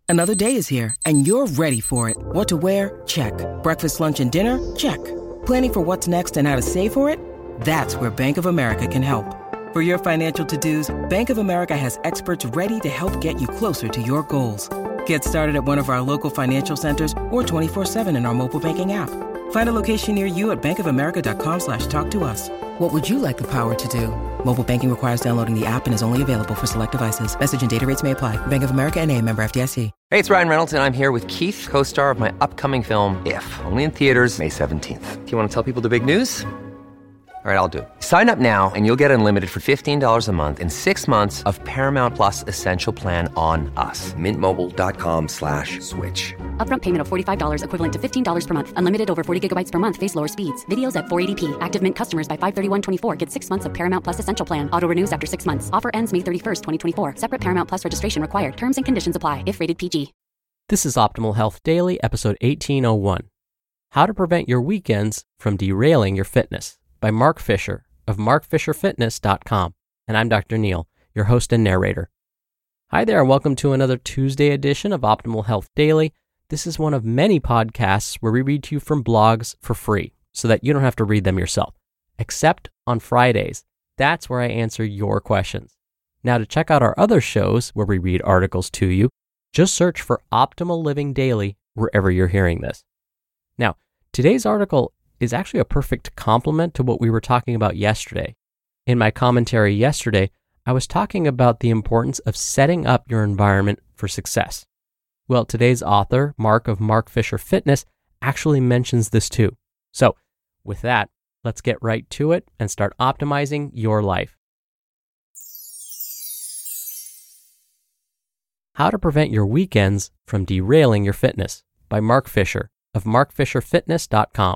Another day is here, and you're ready for it. What to wear? Check. Breakfast, lunch, and dinner? Check. Planning for what's next and how to save for it? That's where Bank of America can help. For your financial to-dos, Bank of America has experts ready to help get you closer to your goals. Get started at one of our local financial centers or 24/7 in our mobile banking app. Find a location near you at bankofamerica.com/talktous. What would you like the power to do? Mobile banking requires downloading the app and is only available for select devices. Message and data rates may apply. Bank of America N.A., member FDIC. Hey, it's Ryan Reynolds, and I'm here with Keith, co-star of my upcoming film, If, only in theaters May 17th. Do you want to tell people the big news? All right, I'll do it. Sign up now and you'll get unlimited for $15 a month and 6 months of Paramount Plus Essential Plan on us. MintMobile.com/switch. Upfront payment of $45 equivalent to $15 per month. Unlimited over 40 gigabytes per month. Face lower speeds. Videos at 480p. Active Mint customers by 531.24 get 6 months of Paramount Plus Essential Plan. Auto renews after 6 months. Offer ends May 31st, 2024. Separate Paramount Plus registration required. Terms and conditions apply if rated PG. This is Optimal Health Daily, episode 1801. How to Prevent Your Weekends from Derailing Your Fitness, by Mark Fisher of markfisherfitness.com. And I'm Dr. Neil, your host and narrator. Hi there, and welcome to another Tuesday edition of Optimal Health Daily. This is one of many podcasts where we read to you from blogs for free so that you don't have to read them yourself, except on Fridays. That's where I answer your questions. Now, to check out our other shows where we read articles to you, just search for Optimal Living Daily wherever you're hearing this. Now, today's article is actually a perfect complement to what we were talking about yesterday. In my commentary yesterday, I was talking about the importance of setting up your environment for success. Well, today's author, Mark of Mark Fisher Fitness, actually mentions this too. So, with that, let's get right to it and start optimizing your life. How to Prevent Your Weekends from Derailing Your Fitness, by Mark Fisher of markfisherfitness.com.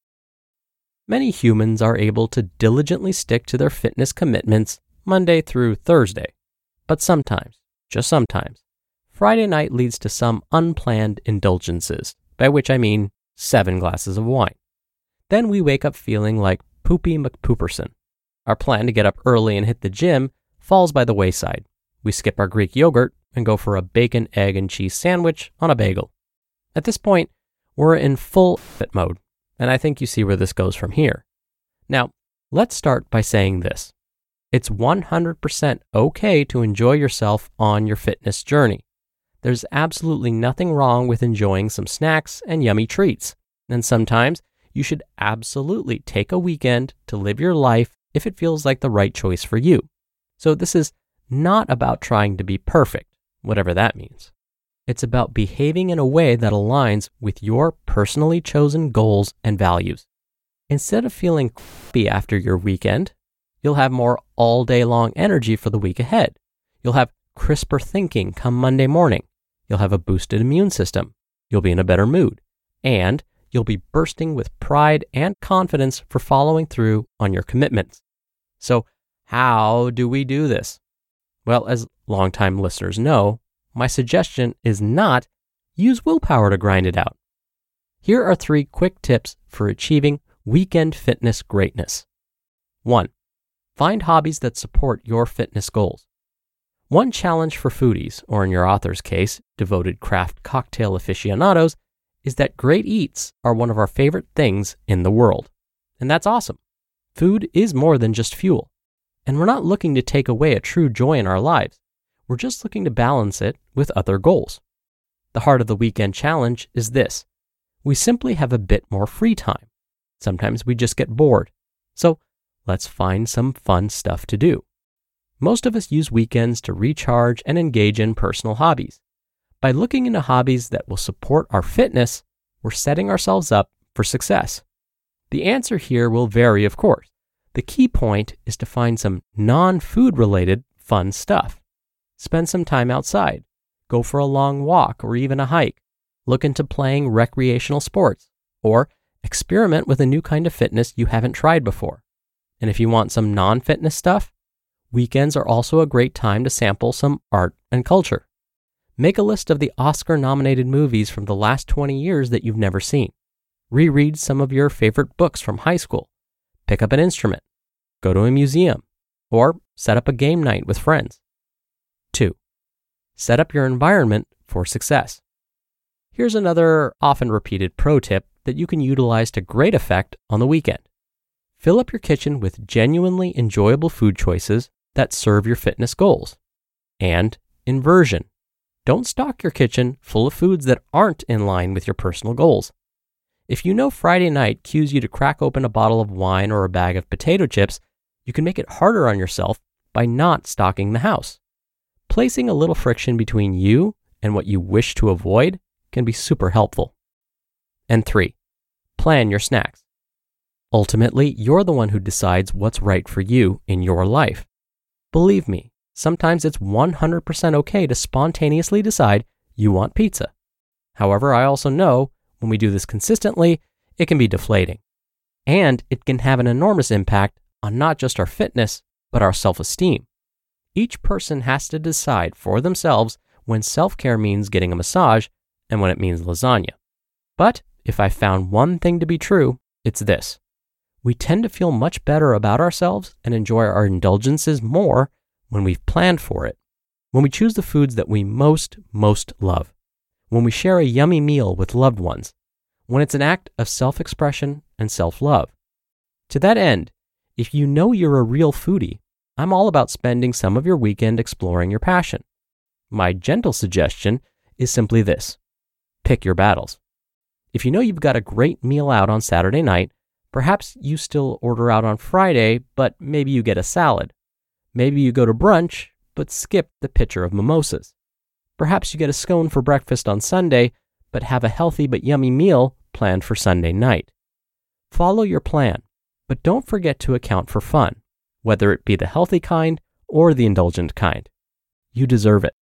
Many humans are able to diligently stick to their fitness commitments Monday through Thursday. But sometimes, just sometimes, Friday night leads to some unplanned indulgences, by which I mean 7 glasses of wine. Then we wake up feeling like Poopy McPooperson. Our plan to get up early and hit the gym falls by the wayside. We skip our Greek yogurt and go for a bacon, egg, and cheese sandwich on a bagel. At this point, we're in full fit mode. And I think you see where this goes from here. Now, let's start by saying this. It's 100% okay to enjoy yourself on your fitness journey. There's absolutely nothing wrong with enjoying some snacks and yummy treats. And sometimes you should absolutely take a weekend to live your life if it feels like the right choice for you. So this is not about trying to be perfect, whatever that means. It's about behaving in a way that aligns with your personally chosen goals and values. Instead of feeling crappy after your weekend, you'll have more all-day long energy for the week ahead. You'll have crisper thinking come Monday morning. You'll have a boosted immune system. You'll be in a better mood. And you'll be bursting with pride and confidence for following through on your commitments. So, how do we do this? Well, as longtime listeners know, my suggestion is not use willpower to grind it out. Here are 3 quick tips for achieving weekend fitness greatness. 1. Find hobbies that support your fitness goals. One challenge for foodies, or in your author's case, devoted craft cocktail aficionados, is that great eats are one of our favorite things in the world. And that's awesome. Food is more than just fuel. And we're not looking to take away a true joy in our lives. We're just looking to balance it with other goals. The heart of the weekend challenge is this. We simply have a bit more free time. Sometimes we just get bored. So let's find some fun stuff to do. Most of us use weekends to recharge and engage in personal hobbies. By looking into hobbies that will support our fitness, we're setting ourselves up for success. The answer here will vary, of course. The key point is to find some non-food related fun stuff. Spend some time outside. Go for a long walk or even a hike. Look into playing recreational sports or experiment with a new kind of fitness you haven't tried before. And if you want some non-fitness stuff, weekends are also a great time to sample some art and culture. Make a list of the Oscar-nominated movies from the last 20 years that you've never seen. Reread some of your favorite books from high school. Pick up an instrument. Go to a museum. Or set up a game night with friends. 2. Set up your environment for success. Here's another often repeated pro tip that you can utilize to great effect on the weekend. Fill up your kitchen with genuinely enjoyable food choices that serve your fitness goals. And inversion. Don't stock your kitchen full of foods that aren't in line with your personal goals. If you know Friday night cues you to crack open a bottle of wine or a bag of potato chips, you can make it harder on yourself by not stocking the house. Placing a little friction between you and what you wish to avoid can be super helpful. And 3, plan your snacks. Ultimately, you're the one who decides what's right for you in your life. Believe me, sometimes it's 100% okay to spontaneously decide you want pizza. However, I also know when we do this consistently, it can be deflating. And it can have an enormous impact on not just our fitness, but our self-esteem. Each person has to decide for themselves when self-care means getting a massage and when it means lasagna. But if I found one thing to be true, it's this. We tend to feel much better about ourselves and enjoy our indulgences more when we've planned for it. When we choose the foods that we most love. When we share a yummy meal with loved ones. When it's an act of self-expression and self-love. To that end, if you know you're a real foodie, I'm all about spending some of your weekend exploring your passion. My gentle suggestion is simply this. Pick your battles. If you know you've got a great meal out on Saturday night, perhaps you still order out on Friday, but maybe you get a salad. Maybe you go to brunch, but skip the pitcher of mimosas. Perhaps you get a scone for breakfast on Sunday, but have a healthy but yummy meal planned for Sunday night. Follow your plan, but don't forget to account for fun, whether it be the healthy kind or the indulgent kind. You deserve it.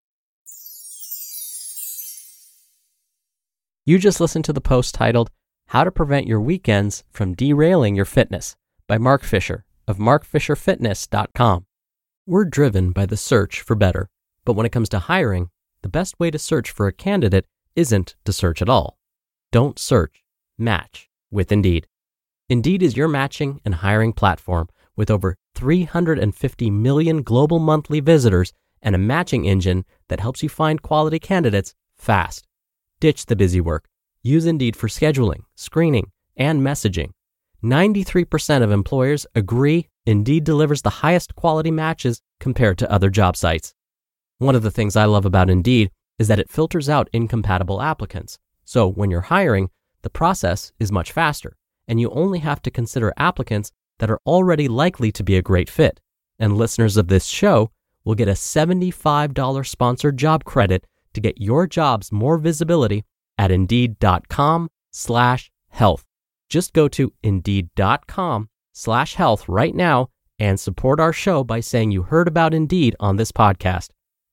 You just listened to the post titled, How to Prevent Your Weekends from Derailing Your Fitness by Mark Fisher of markfisherfitness.com. We're driven by the search for better, but when it comes to hiring, the best way to search for a candidate isn't to search at all. Don't search, match with Indeed. Indeed is your matching and hiring platform with over 350 million global monthly visitors and a matching engine that helps you find quality candidates fast. Ditch the busy work. Use Indeed for scheduling, screening, and messaging. 93% of employers agree Indeed delivers the highest quality matches compared to other job sites. One of the things I love about Indeed is that it filters out incompatible applicants. So when you're hiring, the process is much faster, and you only have to consider applicants that are already likely to be a great fit. And listeners of this show will get a $75 sponsored job credit to get your jobs more visibility at Indeed.com/health. Just go to Indeed.com/health right now and support our show by saying you heard about Indeed on this podcast.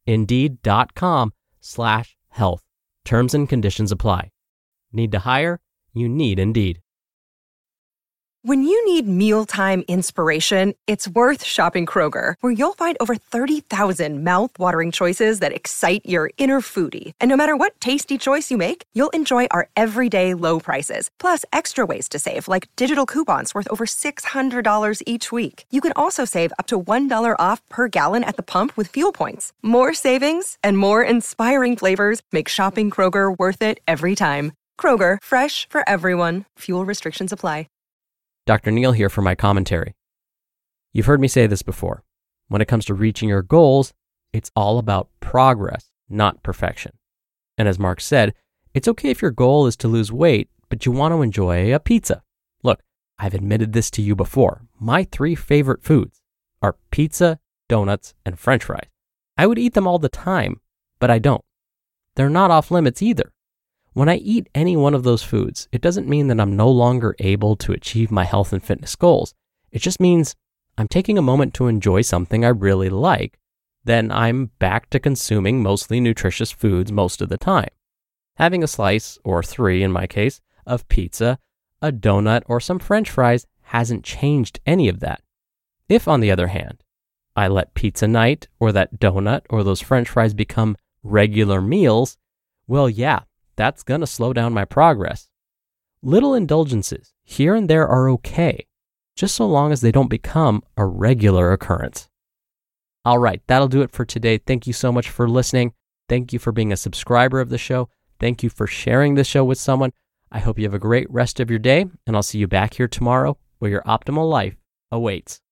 Indeed.com/health. Terms and conditions apply. Need to hire? You need Indeed. When you need mealtime inspiration, it's worth shopping Kroger, where you'll find over 30,000 mouth-watering choices that excite your inner foodie. And no matter what tasty choice you make, you'll enjoy our everyday low prices, plus extra ways to save, like digital coupons worth over $600 each week. You can also save up to $1 off per gallon at the pump with fuel points. More savings and more inspiring flavors make shopping Kroger worth it every time. Kroger, fresh for everyone. Fuel restrictions apply. Dr. Neal here for my commentary. You've heard me say this before. When it comes to reaching your goals, it's all about progress, not perfection. And as Mark said, it's okay if your goal is to lose weight, but you want to enjoy a pizza. Look, I've admitted this to you before. My 3 favorite foods are pizza, donuts, and French fries. I would eat them all the time, but I don't. They're not off limits either. When I eat any one of those foods, it doesn't mean that I'm no longer able to achieve my health and fitness goals. It just means I'm taking a moment to enjoy something I really like. Then I'm back to consuming mostly nutritious foods most of the time. Having a slice, or 3 in my case, of pizza, a donut, or some French fries hasn't changed any of that. If, on the other hand, I let pizza night, or that donut, or those French fries become regular meals, well, yeah, that's going to slow down my progress. Little indulgences here and there are okay, just so long as they don't become a regular occurrence. All right, that'll do it for today. Thank you so much for listening. Thank you for being a subscriber of the show. Thank you for sharing this show with someone. I hope you have a great rest of your day, and I'll see you back here tomorrow where your optimal life awaits.